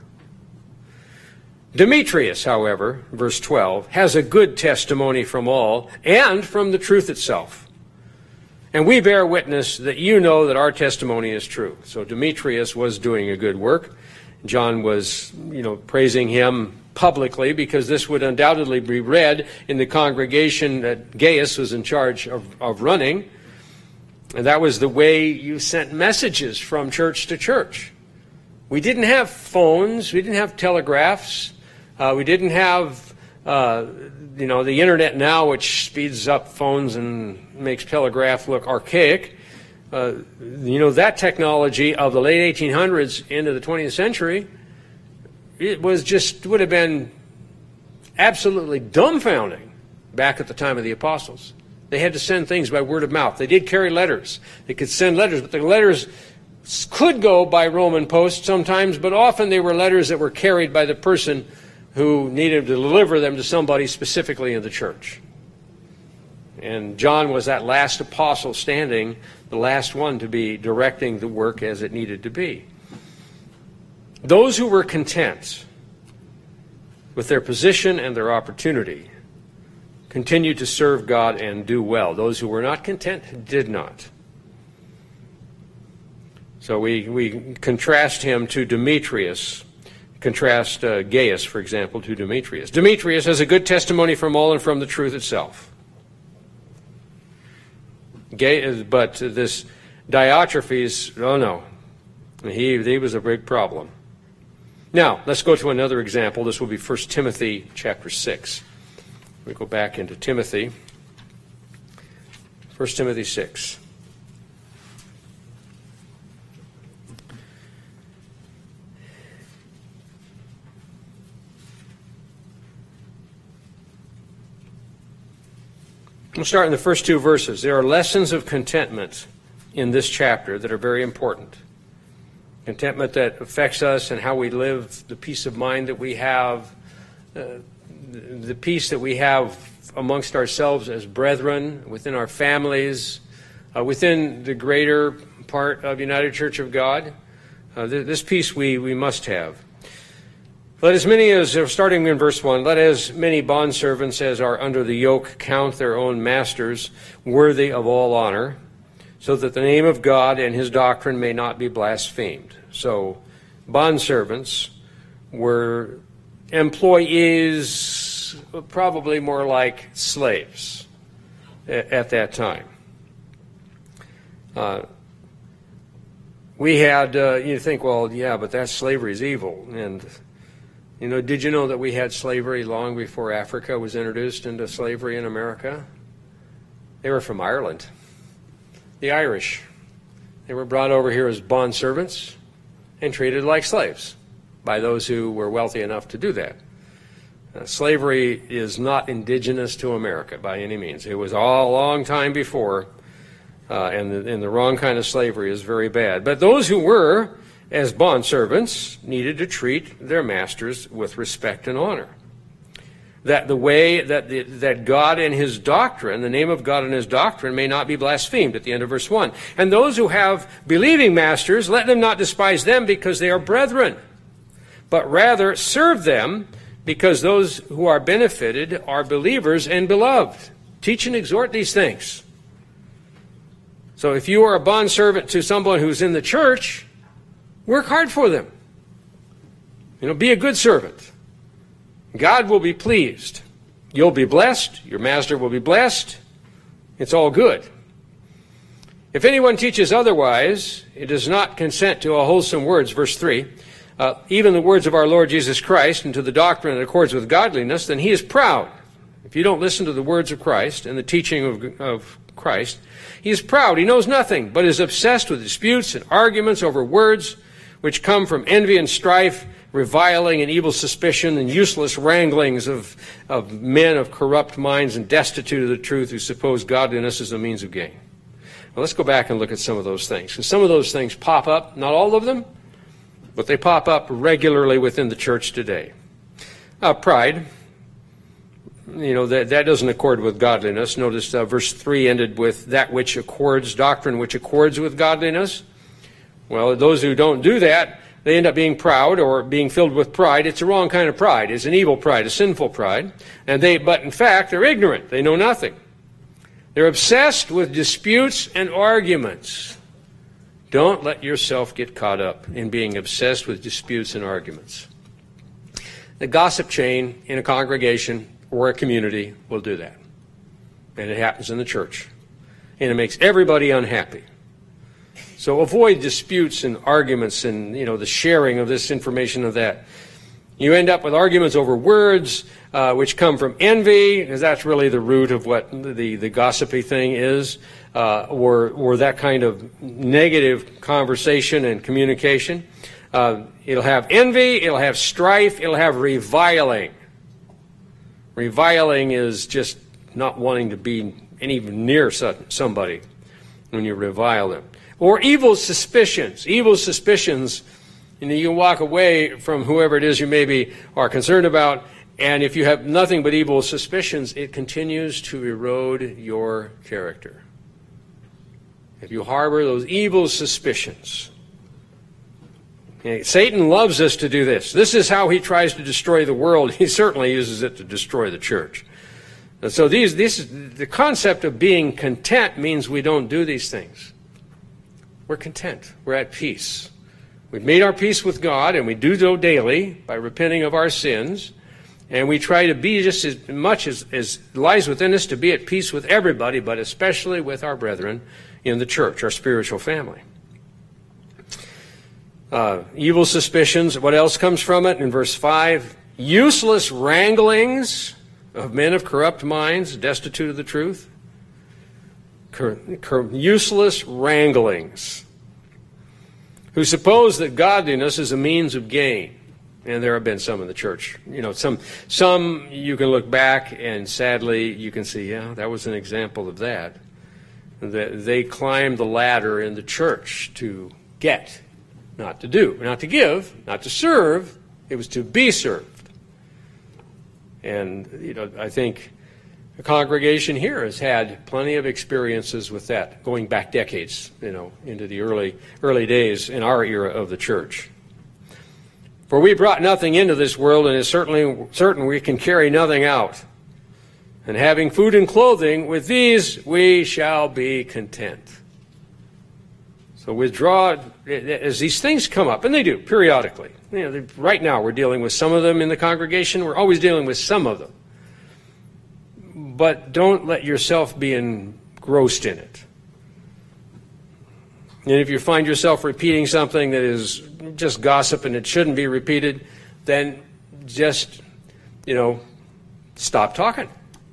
Demetrius, however, verse twelve, has a good testimony from all and from the truth itself. And we bear witness that you know that our testimony is true. So Demetrius was doing a good work. John was, you know, praising him publicly because this would undoubtedly be read in the congregation that Gaius was in charge of, of running. And that was the way you sent messages from church to church. We didn't have phones. We didn't have telegraphs. Uh, we didn't have uh, you know, the internet now, which speeds up phones and makes telegraph look archaic, uh, you know, that technology of the late eighteen hundreds into the twentieth century, it was just, would have been absolutely dumbfounding back at the time of the apostles. They had to send things by word of mouth. They did carry letters. They could send letters, but the letters could go by Roman post sometimes, but often they were letters that were carried by the person who needed to deliver them to somebody specifically in the church. And John was that last apostle standing, the last one to be directing the work as it needed to be. Those who were content with their position and their opportunity continued to serve God and do well. Those who were not content did not. So we, we contrast him to Demetrius, contrast uh, Gaius, for example, to Demetrius. Demetrius has a good testimony from all and from the truth itself. Gaius, but this Diotrephes, oh no, he, he was a big problem. Now, let's go to another example. This will be First Timothy chapter six. We go back into Timothy. First Timothy six. We'll start in the first two verses. There are lessons of contentment in this chapter that are very important. Contentment that affects us and how we live, the peace of mind that we have, uh, the peace that we have amongst ourselves as brethren, within our families, uh, within the greater part of United Church of God. Uh, th- this peace we, we must have. Let as many as, starting in verse one, let as many bondservants as are under the yoke count their own masters worthy of all honor, so that the name of God and his doctrine may not be blasphemed. So, bondservants were employees, probably more like slaves at that time. Uh, we had, uh, you think, well, yeah, but that slavery is evil. And, you know, did you know that we had slavery long before Africa was introduced into slavery in America? They were from Ireland. The Irish. They were brought over here as bondservants and treated like slaves by those who were wealthy enough to do that. Uh, slavery is not indigenous to America by any means. It was all a long time before, uh, and, the, and the wrong kind of slavery is very bad. But those who were, as bondservants, needed to treat their masters with respect and honor. That the way that the, that God and his doctrine, the name of God and his doctrine, may not be blasphemed, at the end of verse one. And those who have believing masters, let them not despise them because they are brethren, but rather serve them because those who are benefited are believers and beloved. Teach and exhort these things. So if you are a bondservant to someone who's in the church, work hard for them. You know, be a good servant. God will be pleased. You'll be blessed. Your master will be blessed. It's all good. If anyone teaches otherwise, it does not consent to a wholesome words, verse three, uh, even the words of our Lord Jesus Christ, and to the doctrine that accords with godliness, then he is proud. If you don't listen to the words of Christ and the teaching of, of Christ, he is proud. He knows nothing, but is obsessed with disputes and arguments over words, which come from envy and strife, reviling and evil suspicion, and useless wranglings of, of men of corrupt minds and destitute of the truth, who suppose godliness is a means of gain. Well, let's go back and look at some of those things. Because some of those things pop up, not all of them, but they pop up regularly within the church today. Uh, pride, you know, that, that doesn't accord with godliness. Notice uh, verse three ended with that which accords, doctrine which accords with godliness. Well, those who don't do that, they end up being proud or being filled with pride. It's the wrong kind of pride. It's an evil pride, a sinful pride. And they, but in fact, they're ignorant. They know nothing. They're obsessed with disputes and arguments. Don't let yourself get caught up in being obsessed with disputes and arguments. The gossip chain in a congregation or a community will do that. And it happens in the church. And it makes everybody unhappy. So avoid disputes and arguments and, you know, the sharing of this information of that. You end up with arguments over words, uh, which come from envy, because that's really the root of what the, the gossipy thing is, uh, or, or that kind of negative conversation and communication. Uh, it'll have envy, it'll have strife, it'll have reviling. Reviling is just not wanting to be any near somebody when you revile them. Or evil suspicions. Evil suspicions, you know, you can walk away from whoever it is you maybe are concerned about, and if you have nothing but evil suspicions, it continues to erode your character. If you harbor those evil suspicions. Okay, Satan loves us to do this. This is how he tries to destroy the world. He certainly uses it to destroy the church. And so these, this, the concept of being content means we don't do these things. We're content. We're at peace. We've made our peace with God, and we do so daily by repenting of our sins. And we try to be just as much as, as lies within us to be at peace with everybody, but especially with our brethren in the church, our spiritual family. Uh, evil suspicions, what else comes from it? In verse five, useless wranglings of men of corrupt minds, destitute of the truth. Cur- cur- useless wranglings, who suppose that godliness is a means of gain. And there have been some in the church. You know, some, some you can look back and sadly you can see, yeah, that was an example of that. That they climbed the ladder in the church to get. Not to do, not to give, not to serve. It was to be served. And, you know, I think the congregation here has had plenty of experiences with that, going back decades, you know, into the early early days in our era of the church. For we brought nothing into this world, and it's certainly certain we can carry nothing out. And having food and clothing, with these we shall be content. So withdraw, as these things come up, and they do, periodically. You know, right now we're dealing with some of them in the congregation. We're always dealing with some of them. But don't let yourself be engrossed in it. And if you find yourself repeating something that is just gossip and it shouldn't be repeated, then just, you know, stop talking.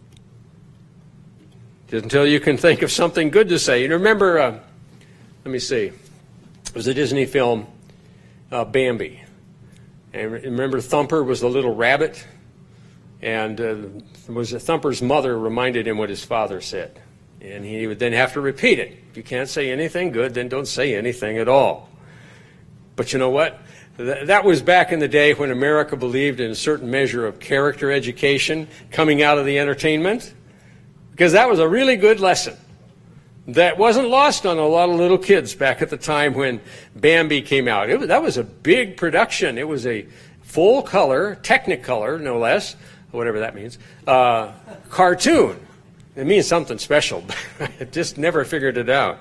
Just until you can think of something good to say. And remember... Uh, Let me see. It was a Disney film, uh, Bambi. And remember Thumper was the little rabbit? And uh, was Thumper's mother reminded him what his father said. And he would then have to repeat it. If you can't say anything good, then don't say anything at all. But you know what? Th- that was back in the day when America believed in a certain measure of character education coming out of the entertainment. Because that was a really good lesson. That wasn't lost on a lot of little kids back at the time when Bambi came out. It was, that was a big production. It was a full-color, Technicolor, no less, whatever that means, uh, cartoon. It means something special. I just never figured it out.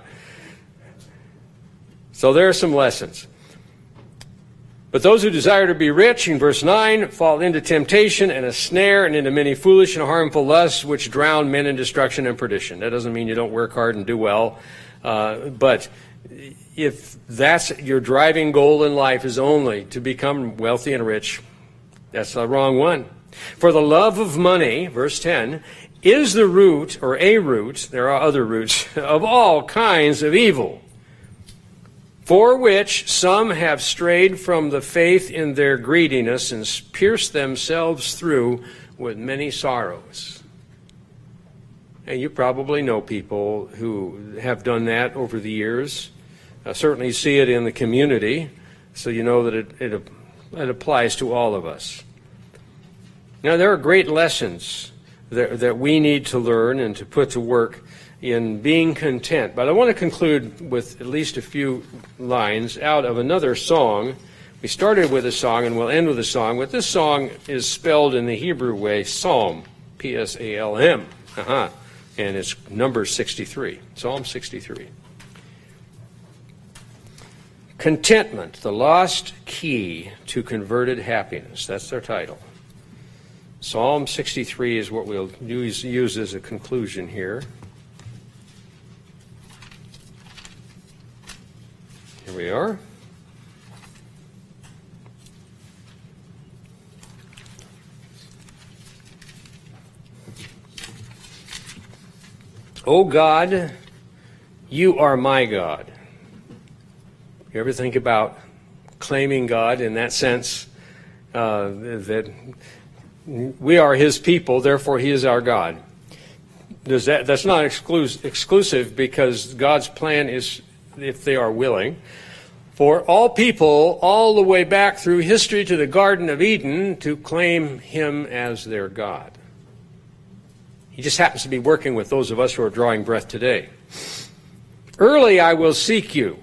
So there are some lessons. But those who desire to be rich, in verse nine, fall into temptation and a snare and into many foolish and harmful lusts, which drown men in destruction and perdition. That doesn't mean you don't work hard and do well. Uh, but if that's your driving goal in life is only to become wealthy and rich, that's the wrong one. For the love of money, verse ten, is the root, or a root, there are other roots, of all kinds of evil. For which some have strayed from the faith in their greediness and pierced themselves through with many sorrows. And you probably know people who have done that over the years. Uh, certainly see it in the community, so you know that it, it, it applies to all of us. Now, there are great lessons that, that we need to learn and to put to work in being content. But I want to conclude with at least a few lines out of another song. We started with a song and we'll end with a song, but this song is spelled in the Hebrew way, Psalm, P S A L M, uh-huh. And it's number sixty-three, Psalm sixty-three. Contentment, the lost key to converted happiness. That's their title. Psalm sixty-three is what we'll use, use as a conclusion here. Here we are. O God, you are my God. You ever think about claiming God in that sense? Uh, that we are his people, therefore he is our God. Does that, that's not exclus- exclusive because God's plan is, if they are willing, for all people all the way back through history to the Garden of Eden to claim him as their God. He just happens to be working with those of us who are drawing breath today. Early I will seek you.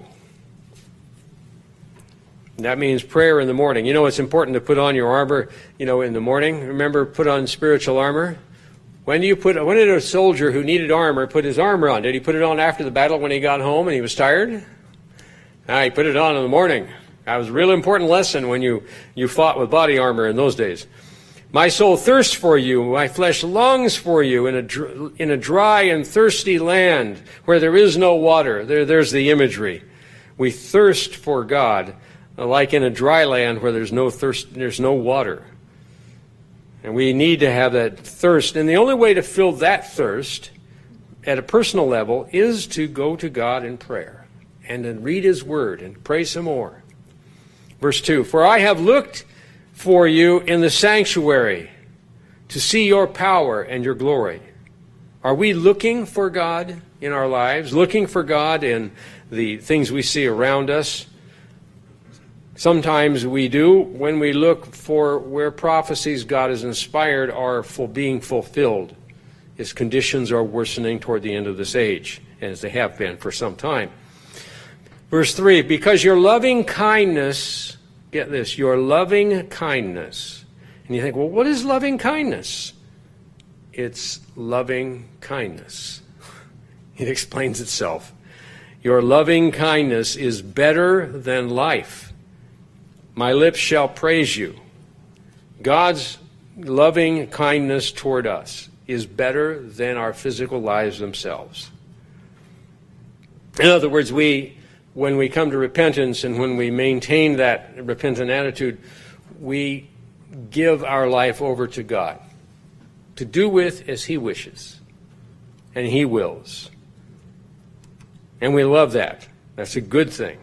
That means prayer in the morning. You know, it's important to put on your armor, you know, in the morning. Remember, put on spiritual armor. When do you put, when did a soldier who needed armor put his armor on? Did he put it on after the battle when he got home and he was tired? No, he put it on in the morning. That was a real important lesson when you, you fought with body armor in those days. My soul thirsts for you, my flesh longs for you in a, in a dry and thirsty land where there is no water. There, there's the imagery. We thirst for God, like in a dry land where there's no thirst, there's no water. And we need to have that thirst. And the only way to fill that thirst at a personal level is to go to God in prayer and then read his word and pray some more. Verse two, for I have looked for you in the sanctuary to see your power and your glory. Are we looking for God in our lives? Looking for God in the things we see around us? Sometimes we do when we look for where prophecies God has inspired are for being fulfilled. His conditions are worsening toward the end of this age, as they have been for some time. Verse three, because your loving kindness, get this, your loving kindness. And you think, well, what is loving kindness? It's loving kindness. It explains itself. Your loving kindness is better than life. My lips shall praise you. God's loving kindness toward us is better than our physical lives themselves. In other words, we, when we come to repentance and when we maintain that repentant attitude, we give our life over to God to do with as he wishes and he wills. And we love that. That's a good thing.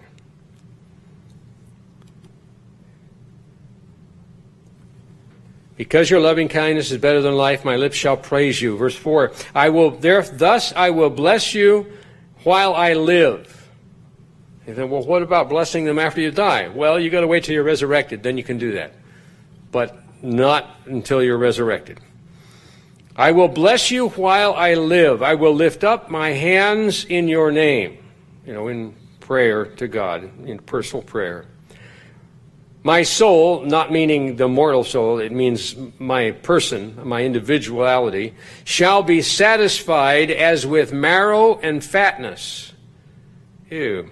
Because your loving kindness is better than life, my lips shall praise you. Verse four, I will there, thus I will bless you while I live. You think, well, what about blessing them after you die? Well, you got to wait till you're resurrected, then you can do that. But not until you're resurrected. I will bless you while I live. I will lift up my hands in your name. You know, in prayer to God, in personal prayer. My soul, not meaning the mortal soul, it means my person, my individuality, shall be satisfied as with marrow and fatness. Ew.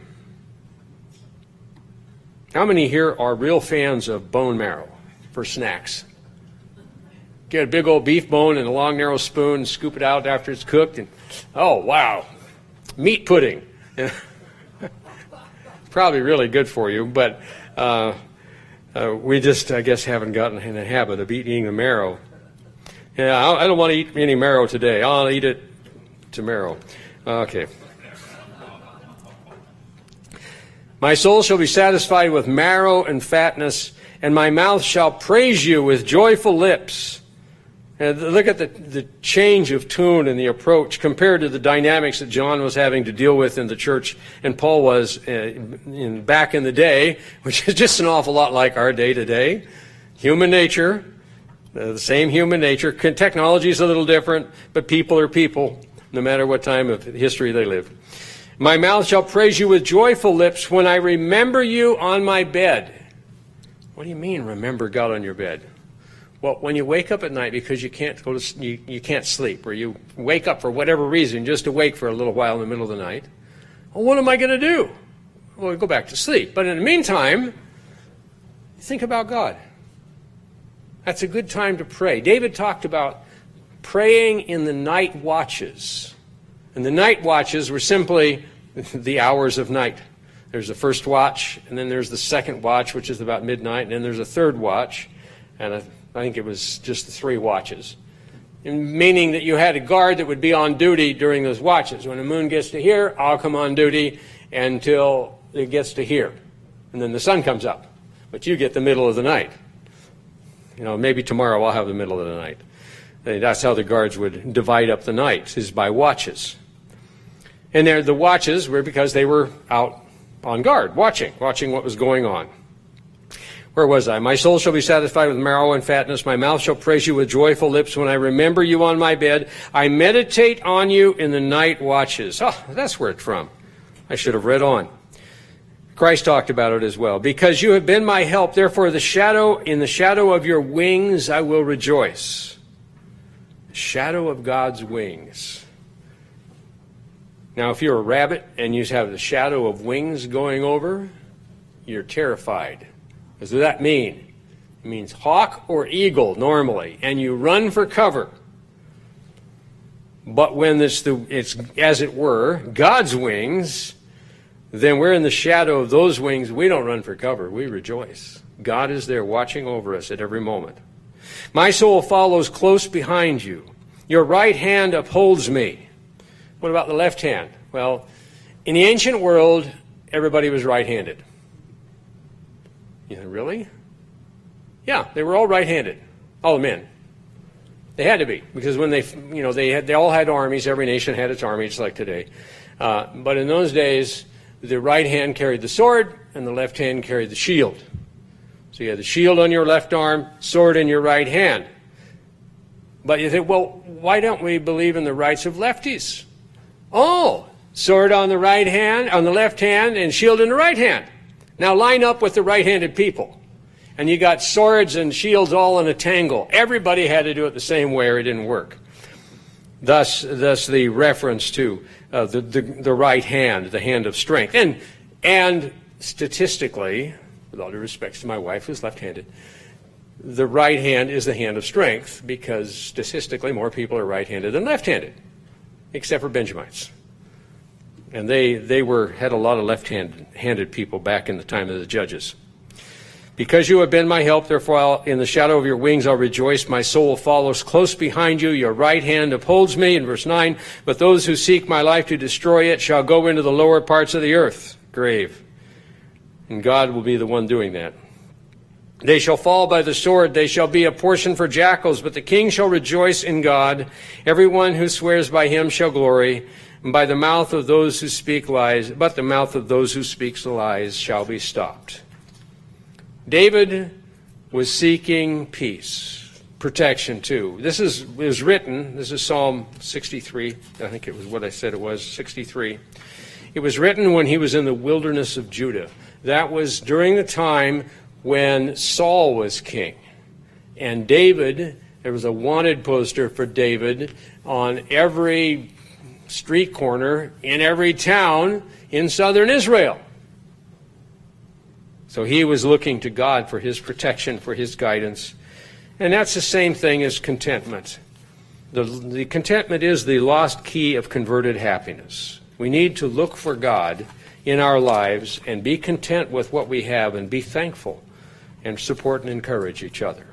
How many here are real fans of bone marrow for snacks? Get a big old beef bone in a long narrow spoon and scoop it out after it's cooked and, oh wow, meat pudding. Probably really good for you, but uh, uh, we just, I guess, haven't gotten in the habit of eating the marrow. Yeah, I don't want to eat any marrow today. I'll eat it tomorrow. Okay. My soul shall be satisfied with marrow and fatness, and my mouth shall praise you with joyful lips. And look at the, the change of tune and the approach compared to the dynamics that John was having to deal with in the church and Paul was uh, in, back in the day, which is just an awful lot like our day today. Human nature, uh, the same human nature. Technology is a little different, but people are people, no matter what time of history they live. My mouth shall praise you with joyful lips when I remember you on my bed. What do you mean, remember God on your bed? Well, when you wake up at night because you can't go to you, you can't sleep, or you wake up for whatever reason just to wake for a little while in the middle of the night, well, what am I going to do? Well, go back to sleep. But in the meantime, think about God. That's a good time to pray. David talked about praying in the night watches. And the night watches were simply the hours of night. There's the first watch, and then there's the second watch, which is about midnight, and then there's a third watch, and a I think it was just the three watches. meaning that you had a guard that would be on duty during those watches. When the moon gets to here, I'll come on duty until it gets to here. And then the sun comes up. But you get the middle of the night. You know, maybe tomorrow I'll have the middle of the night. That's how the guards would divide up the night, is by watches. And there, the watches were because they were out on guard, watching, watching what was going on. Where was I? My soul shall be satisfied with marrow and fatness. My mouth shall praise you with joyful lips when I remember you on my bed. I meditate on you in the night watches. Oh, that's where it's from. I should have read on. Christ talked about it as well. Because you have been my help, therefore the shadow, in the shadow of your wings I will rejoice. The shadow of God's wings. Now, if you're a rabbit and you have the shadow of wings going over, you're terrified. What does that mean? It means hawk or eagle normally, and you run for cover. But when it's, the, it's as it were, God's wings, then we're in the shadow of those wings. We don't run for cover. We rejoice. God is there watching over us at every moment. My soul follows close behind you. Your right hand upholds me. What about the left hand? Well, in the ancient world, everybody was right-handed. Yeah, really? Yeah, they were all right-handed. All the men. They had to be, because when they, you know, they had, they all had armies. Every nation had its army, just like today. Uh, but in those days, the right hand carried the sword, and the left hand carried the shield. So you had the shield on your left arm, sword in your right hand. But you think, well, why don't we believe in the rights of lefties? Oh, sword on the right hand, on the left hand, and shield in the right hand. Now line up with the right-handed people. And you got swords and shields all in a tangle. Everybody had to do it the same way or it didn't work. Thus, thus the reference to uh, the, the, the right hand, the hand of strength. And, and statistically, with all due respect to my wife who's left-handed, the right hand is the hand of strength because statistically more people are right-handed than left-handed, except for Benjamites. And they, they were had a lot of left-handed people back in the time of the judges. Because you have been my help, therefore I'll, in the shadow of your wings I'll rejoice. My soul follows close behind you. Your right hand upholds me. In verse nine, but those who seek my life to destroy it shall go into the lower parts of the earth, grave. And God will be the one doing that. They shall fall by the sword. They shall be a portion for jackals. But the king shall rejoice in God. Everyone who swears by him shall glory. And by the mouth of those who speak lies, but the mouth of those who speak lies shall be stopped. David was seeking peace, protection too. This is is written, this is Psalm sixty-three, I think it was what I said it was, sixty-three. It was written when he was in the wilderness of Judah. That was during the time when Saul was king. And David, there was a wanted poster for David on every street corner in every town in southern Israel. So he was looking to God for his protection, for his guidance. And that's the same thing as contentment. The, the contentment is the lost key of converted happiness. We need to look for God in our lives and be content with what we have and be thankful and support and encourage each other.